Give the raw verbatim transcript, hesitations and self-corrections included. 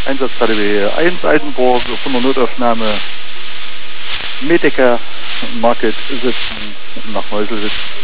Einsatz K D W eins Eisenburg von der Notaufnahme Medica Market sitzen nach Meuselwitz.